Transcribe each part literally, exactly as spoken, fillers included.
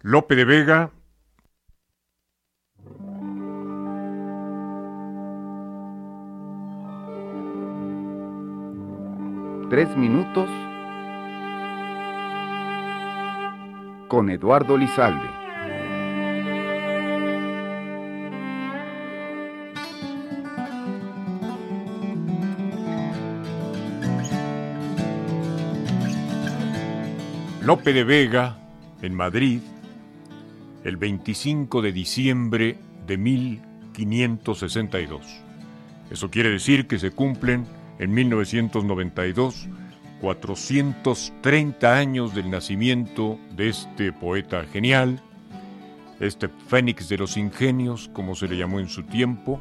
Lope de Vega. Tres minutos con Eduardo Lizalde. Lope de Vega, en Madrid, el veinticinco de diciembre de mil quinientos sesenta y dos. Eso quiere decir que se cumplen en mil novecientos noventa y dos cuatrocientos treinta años del nacimiento de este poeta genial, este fénix de los ingenios, como se le llamó en su tiempo,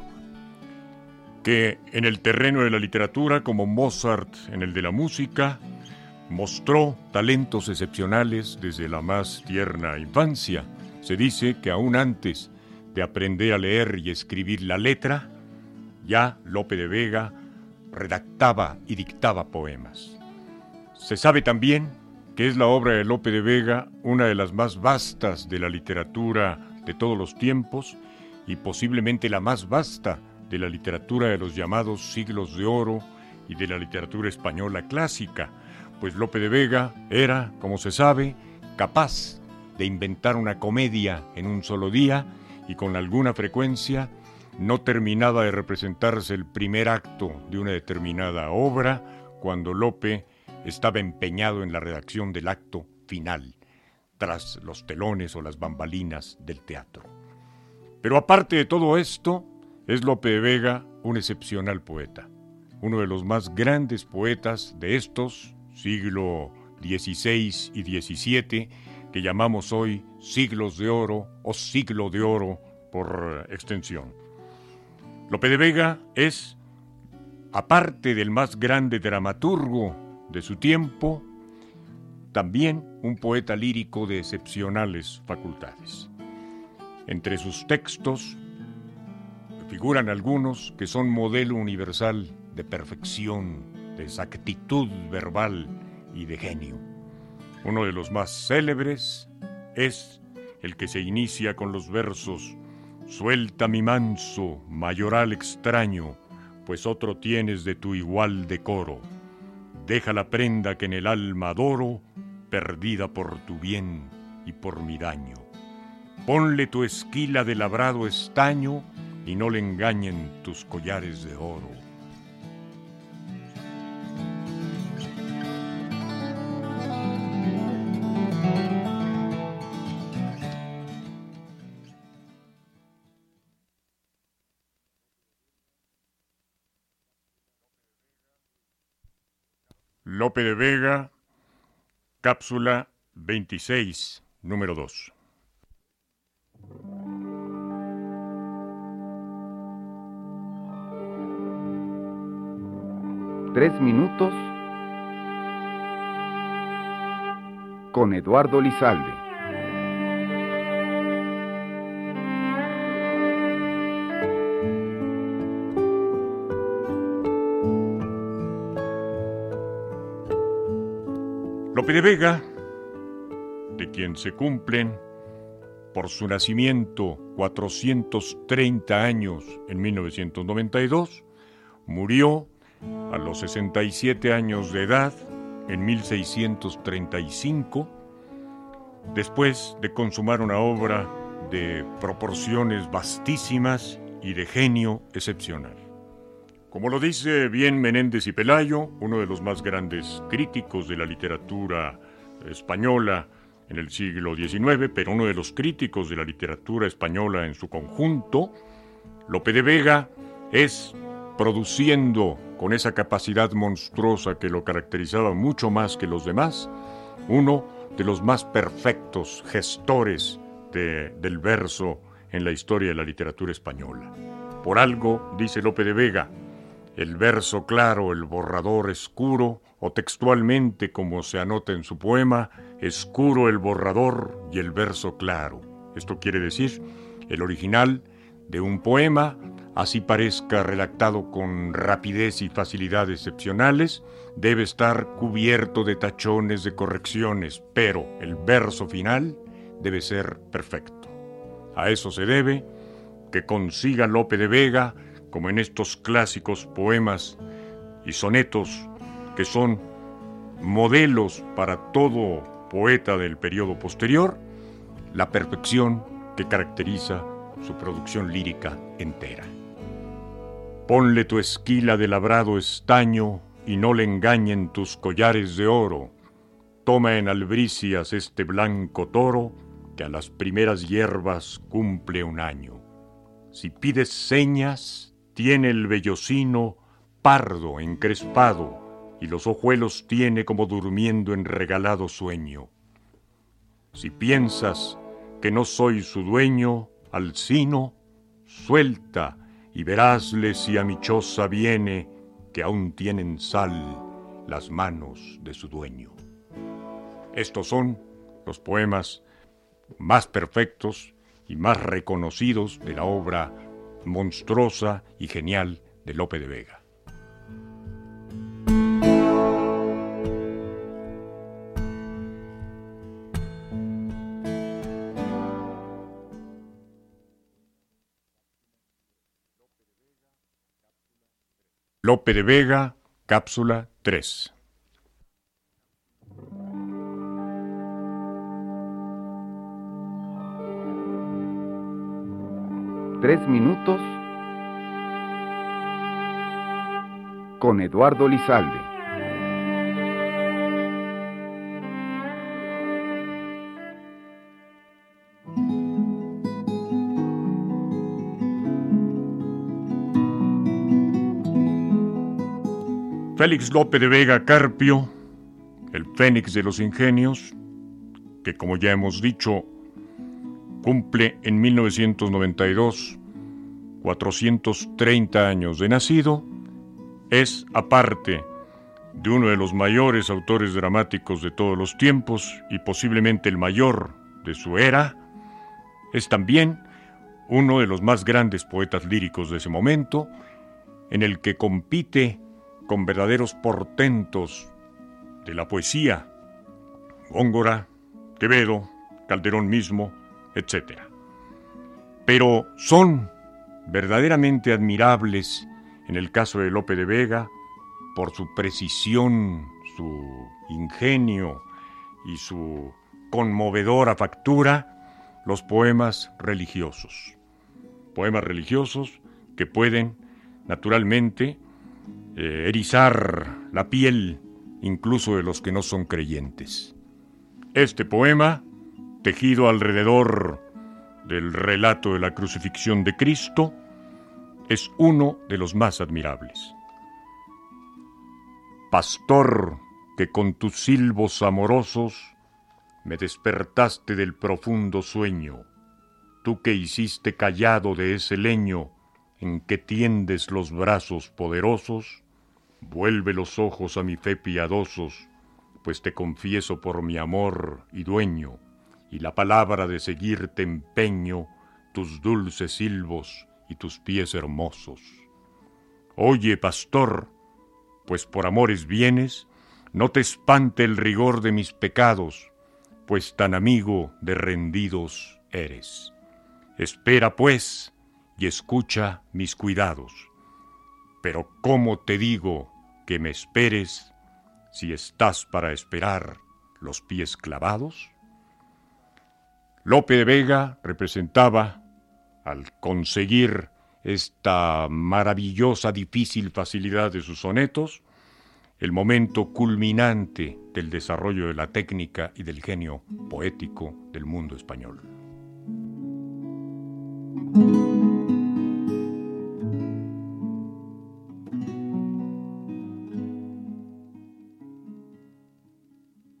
que en el terreno de la literatura, como Mozart en el de la música, mostró talentos excepcionales desde la más tierna infancia. Se dice que aún antes de aprender a leer y escribir la letra, ya Lope de Vega redactaba y dictaba poemas. Se sabe también que es la obra de Lope de Vega una de las más vastas de la literatura de todos los tiempos y posiblemente la más vasta de la literatura de los llamados siglos de oro y de la literatura española clásica, pues Lope de Vega era, como se sabe, capaz de inventar una comedia en un solo día y con alguna frecuencia no terminaba de representarse el primer acto de una determinada obra cuando Lope estaba empeñado en la redacción del acto final, tras los telones o las bambalinas del teatro. Pero aparte de todo esto, es Lope de Vega un excepcional poeta, uno de los más grandes poetas de estos siglo dieciséis y diecisiete, que llamamos hoy siglos de oro o siglo de oro por extensión. Lope de Vega es, aparte del más grande dramaturgo de su tiempo, también un poeta lírico de excepcionales facultades. Entre sus textos figuran algunos que son modelo universal de perfección, de exactitud verbal y de genio. Uno de los más célebres es el que se inicia con los versos: suelta mi manso, mayoral extraño, pues otro tienes de tu igual decoro. Deja la prenda que en el alma adoro, perdida por tu bien y por mi daño. Ponle tu esquila de labrado estaño y no le engañen tus collares de oro. Lope de Vega, cápsula veintiséis, número dos. Tres minutos con Eduardo Lizalde. Lope de Vega, de quien se cumplen por su nacimiento cuatrocientos treinta años en mil novecientos noventa y dos, murió a los sesenta y siete años de edad en mil seiscientos treinta y cinco, después de consumar una obra de proporciones vastísimas y de genio excepcional. Como lo dice bien Menéndez y Pelayo, uno de los más grandes críticos de la literatura española en el siglo diecinueve, pero uno de los críticos de la literatura española en su conjunto, Lope de Vega es, produciendo con esa capacidad monstruosa que lo caracterizaba mucho más que los demás, uno de los más perfectos gestores de, del verso en la historia de la literatura española. Por algo, dice Lope de Vega, el verso claro, el borrador escuro, o textualmente como se anota en su poema, escuro el borrador y el verso claro. Esto quiere decir, el original de un poema, así parezca redactado con rapidez y facilidad excepcionales, debe estar cubierto de tachones, de correcciones, pero el verso final debe ser perfecto. A eso se debe que consiga Lope de Vega, como en estos clásicos poemas y sonetos que son modelos para todo poeta del periodo posterior, la perfección que caracteriza su producción lírica entera. Ponle tu esquila de labrado estaño y no le engañen tus collares de oro. Toma en albricias este blanco toro que a las primeras hierbas cumple un año. Si pides señas, tiene el vellocino pardo encrespado y los ojuelos tiene como durmiendo en regalado sueño. Si piensas que no soy su dueño, Alcino, suelta y verásle si a mi choza viene, que aún tienen sal las manos de su dueño. Estos son los poemas más perfectos y más reconocidos de la obra monstruosa y genial de Lope de Vega. Lope de Vega, cápsula tres. Tres minutos con Eduardo Lizalde. Félix Lope de Vega Carpio, el Fénix de los Ingenios, que como ya hemos dicho, cumple en mil novecientos noventa y dos cuatrocientos treinta años de nacido, es, aparte de uno de los mayores autores dramáticos de todos los tiempos y posiblemente el mayor de su era, es también uno de los más grandes poetas líricos de ese momento, en el que compite con verdaderos portentos de la poesía, Góngora, Quevedo, Calderón mismo, etcétera. Pero son verdaderamente admirables, en el caso de Lope de Vega, por su precisión, su ingenio y su conmovedora factura, los poemas religiosos. Poemas religiosos que pueden, naturalmente, eh, erizar la piel incluso de los que no son creyentes. Este poema, tejido alrededor del relato de la crucifixión de Cristo, es uno de los más admirables. Pastor, que con tus silbos amorosos me despertaste del profundo sueño, tú que hiciste callado de ese leño en que tiendes los brazos poderosos, vuelve los ojos a mi fe piadosos, pues te confieso por mi amor y dueño, y la palabra de seguirte empeño, tus dulces silbos y tus pies hermosos. Oye, pastor, pues por amores vienes, no te espante el rigor de mis pecados, pues tan amigo de rendidos eres. Espera, pues, y escucha mis cuidados. Pero ¿cómo te digo que me esperes si estás para esperar los pies clavados? Lope de Vega representaba, al conseguir esta maravillosa, difícil facilidad de sus sonetos, el momento culminante del desarrollo de la técnica y del genio poético del mundo español.